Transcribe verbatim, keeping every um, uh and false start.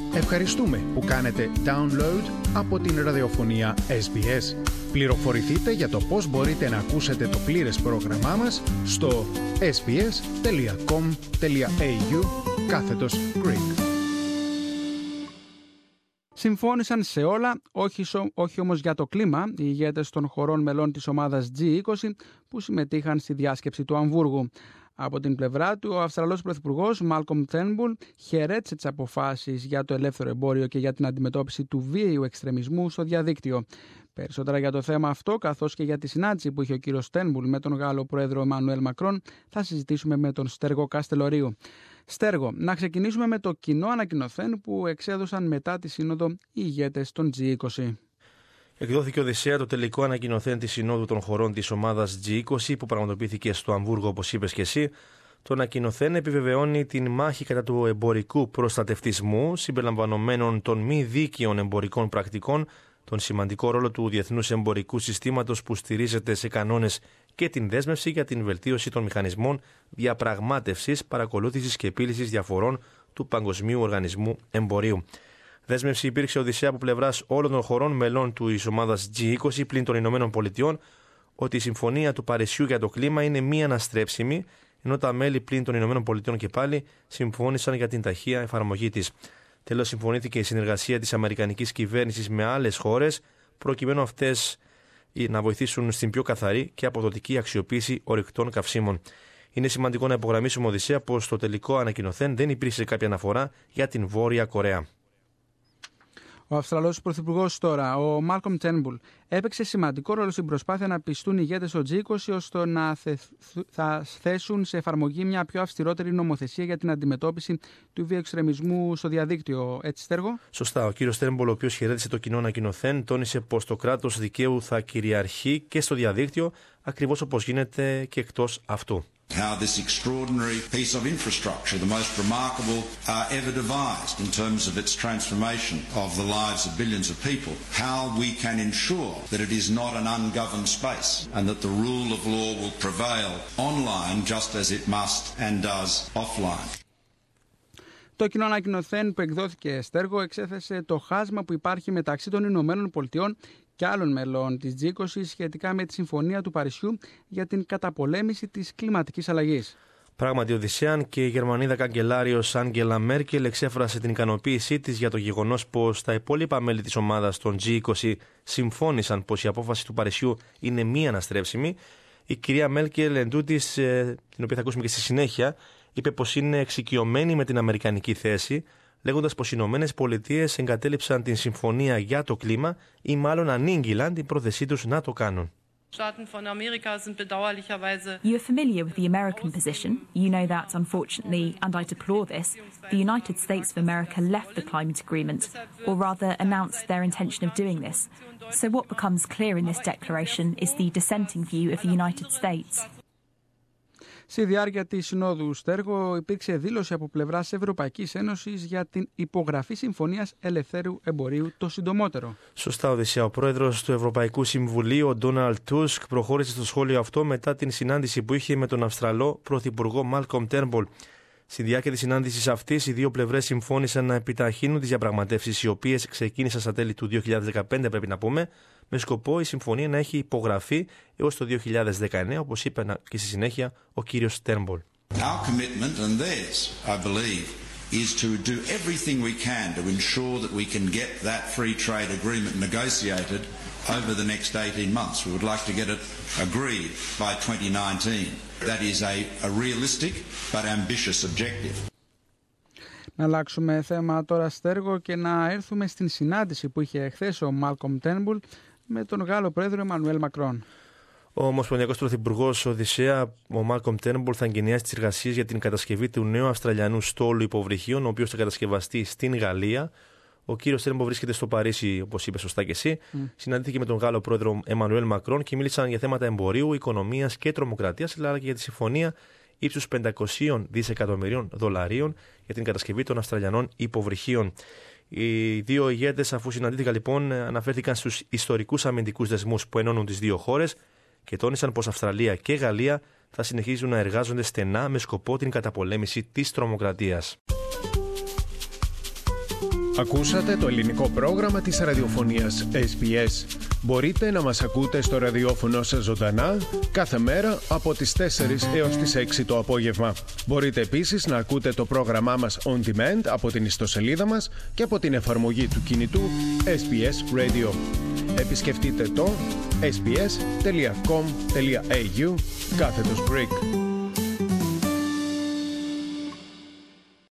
Ευχαριστούμε που κάνετε download από την ραδιοφωνία ες μπι ες. Πληροφορηθείτε για το πώς μπορείτε να ακούσετε το πλήρες πρόγραμμά μας στο sbs.com.au κάθετος Greek. Συμφώνησαν σε όλα, όχι, όχι όμως για το κλίμα, οι ηγέτες των χωρών μελών της ομάδας τζι είκοσι που συμμετείχαν στη διάσκεψη του Αμβούργου. Από την πλευρά του, ο Αυστραλός Πρωθυπουργός Μάλκομ Τέρνμπουλ χαιρέτησε τις αποφάσεις για το ελεύθερο εμπόριο και για την αντιμετώπιση του βίαιου εξτρεμισμού στο διαδίκτυο. Περισσότερα για το θέμα αυτό, καθώς και για τη συνάντηση που είχε ο κύριος Τέρνμπουλ με τον Γάλλο Πρόεδρο Εμμανουέλ Μακρόν, θα συζητήσουμε με τον Στέργο Καστελορίου. Στέργο, να ξεκινήσουμε με το κοινό ανακοινωθέν που εξέδωσαν μετά τη Σύνοδο οι ηγέτες των τζι είκοσι. Εκδόθηκε Οδυσσέα το τελικό ανακοινωθέν της Συνόδου των χωρών της ομάδας τζι είκοσι που πραγματοποιήθηκε στο Αμβούργο, όπως είπες και εσύ. Το ανακοινωθέν επιβεβαιώνει την μάχη κατά του εμπορικού προστατευτισμού, συμπεριλαμβανομένων των μη δίκαιων εμπορικών πρακτικών, τον σημαντικό ρόλο του διεθνούς εμπορικού συστήματος που στηρίζεται σε κανόνες και την δέσμευση για την βελτίωση των μηχανισμών διαπραγμάτευσης, παρακολούθησης και επίλυσης διαφορών του Παγκοσμίου Οργανισμού Εμπορίου. Δέσμευση υπήρξε Οδυσσέα από πλευράς όλων των χωρών μελών της ομάδας τζι είκοσι πλην των Ηνωμένων Πολιτειών ότι η Συμφωνία του Παρισιού για το κλίμα είναι μη αναστρέψιμη, ενώ τα μέλη πλην των Ηνωμένων Πολιτειών και πάλι συμφώνησαν για την ταχεία εφαρμογή της. Τέλος, συμφωνήθηκε η συνεργασία της αμερικανικής κυβέρνησης με άλλες χώρες, προκειμένου αυτές να βοηθήσουν στην πιο καθαρή και αποδοτική αξιοποίηση ορυκτών καυσίμων. Είναι σημαντικό να υπογραμμίσουμε, Οδυσσέα, πως στο τελικό ανακοινωθέν δεν υπήρξε κάποια αναφορά για την Βόρεια Κορέα. Ο Αυστραλός Πρωθυπουργός τώρα, ο Μάλκομ Τέρνμπουλ, έπαιξε σημαντικό ρόλο στην προσπάθεια να πιστούν οι ηγέτες των τζι είκοσι ώστε να θα θέσουν σε εφαρμογή μια πιο αυστηρότερη νομοθεσία για την αντιμετώπιση του βίου εξτρεμισμού στο διαδίκτυο. Έτσι, Στέργο? Σωστά. Ο κύριος Τέρνμπουλ, ο οποίος χαιρέτησε το κοινό ανακοινωθέν, τόνισε πως το κράτος δικαίου θα κυριαρχεί και στο διαδίκτυο, ακριβώς όπως γίνεται και εκτός αυτού. How this extraordinary piece of infrastructure, the most remarkable uh, ever devised in terms of its transformation of the lives of billions of people, how we can ensure that it is not an ungoverned space and that the rule of law will prevail online just as it must and does offline. Το κοινό ανακοινωθέν που εκδόθηκε, Στέργο, εξέθεσε το χάσμα που υπάρχει μεταξύ των Ηνωμένων Πολιτειών και άλλων μελών της τζι είκοσι σχετικά με τη Συμφωνία του Παρισιού για την καταπολέμηση της κλιματικής αλλαγής. Πράγματι, Οδυσσέα, και η Γερμανίδα καγκελάριος Άγγελα Μέρκελ εξέφρασε την ικανοποίησή της για το γεγονός πως τα υπόλοιπα μέλη της ομάδας των τζι είκοσι συμφώνησαν πως η απόφαση του Παρισιού είναι μη αναστρέψιμη. Η κυρία Μέρκελ, εντούτοις, την οποία θα ακούσουμε και στη συνέχεια, είπε πως είναι εξοικειωμένη με την αμερικανική θέση, λέγοντας πως οι Ηνωμένες Πολιτείες εγκατέλειψαν την συμφωνία για το κλίμα ή μάλλον ανήγγυλαν την πρόθεσή τους να το κάνουν. You're familiar with the American position. You know that, unfortunately, and I deplore this, the United States of America left the climate agreement, or rather announced their intention of doing this. So what becomes clear in this declaration is the dissenting view of the United States. Στη διάρκεια της Συνόδου, Στέργο, υπήρξε δήλωση από πλευράς Ευρωπαϊκής Ένωσης για την υπογραφή Συμφωνίας Ελευθέρου Εμπορίου το συντομότερο. Σωστά, Οδυσσέα. Ο πρόεδρος του Ευρωπαϊκού Συμβουλίου, ο Ντόναλντ Τούσκ, προχώρησε στο σχόλιο αυτό μετά την συνάντηση που είχε με τον Αυστραλό Πρωθυπουργό Μάλκομ Τέρνμπουλ. Στη διάρκεια της συνάντησης αυτής, οι δύο πλευρές συμφώνησαν να επιταχύνουν τις διαπραγματεύσεις, οι οποίες ξεκίνησαν στα τέλη του δύο χιλιάδες δεκαπέντε, πρέπει να πούμε, με σκοπό η συμφωνία να έχει υπογραφεί έως το δύο χιλιάδες δεκαεννέα, όπως είπε και στη συνέχεια ο κύριος Τέρνμπουλ. Our commitment and theirs, I believe, is to do everything we can to ensure that we can get that free trade agreement negotiated over the next eighteen months. We would like to get it agreed by twenty nineteen. That is a, a realistic but ambitious objective. Να αλλάξουμε θέμα τώρα, Στέργο, και να έρθουμε στην συνάντηση που είχε εχθές ο Μάλκομ Τέρνμπουλ με τον Γάλλο Πρόεδρο Εμμανουέλ Μακρόν. Ο Ομοσπονδιακός Πρωθυπουργός Οδυσσέα, ο Μάλκομ Τέρνμπουλ, θα εγκαινιάσει τις εργασίες για την κατασκευή του νέου Αυστραλιανού στόλου υποβρυχίων, ο οποίος θα κατασκευαστεί στην Γαλλία. Ο κύριος Τέρνμπουλ βρίσκεται στο Παρίσι, όπως είπε σωστά και εσύ. Mm. Συναντήθηκε με τον Γάλλο Πρόεδρο Εμμανουέλ Μακρόν και μίλησαν για θέματα εμπορίου, οικονομίας και τρομοκρατίας, αλλά και για τη συμφωνία ύψους πεντακόσια δισεκατομμυρίων δολαρίων για την κατασκευή των Αυστραλιανών υποβρυχίων. Οι δύο ηγέτες, αφού συναντήθηκαν λοιπόν, αναφέρθηκαν στους ιστορικούς αμυντικούς δεσμούς που ενώνουν τις δύο χώρες και τόνισαν πως Αυστραλία και Γαλλία θα συνεχίζουν να εργάζονται στενά με σκοπό την καταπολέμηση της τρομοκρατίας. Ακούσατε το ελληνικό πρόγραμμα της ραδιοφωνίας ες μπι ες. Μπορείτε να μας ακούτε στο ραδιόφωνο σας ζωντανά κάθε μέρα από τις τέσσερις έως τις έξι το απόγευμα. Μπορείτε επίσης να ακούτε το πρόγραμμά μας on demand από την ιστοσελίδα μας και από την εφαρμογή του κινητού ες μπι ες Radio. Επισκεφτείτε το ες μπι ες τελεία κομ τελεία έι γιου κάθετος Greek.